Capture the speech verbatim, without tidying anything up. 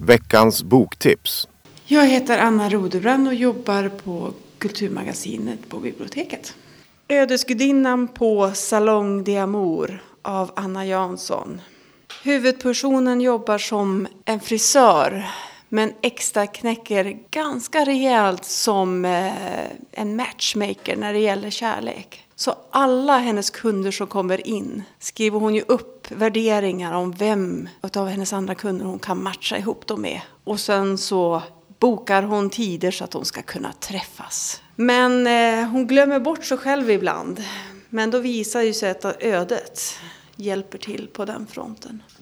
Veckans boktips. Jag heter Anna Rodebrand och jobbar på Kulturmagasinet på biblioteket. Ödesgudinnan på Salong d'Amour av Anna Jansson. Huvudpersonen jobbar som en frisör men extra knäcker ganska rejält som en matchmaker när det gäller kärlek. Så alla hennes kunder som kommer in skriver hon ju upp värderingar om vem av hennes andra kunder hon kan matcha ihop dem med. Och sen så bokar hon tider så att hon ska kunna träffas. Men eh, hon glömmer bort sig själv ibland. Men då visar ju sig att ödet hjälper till på den fronten.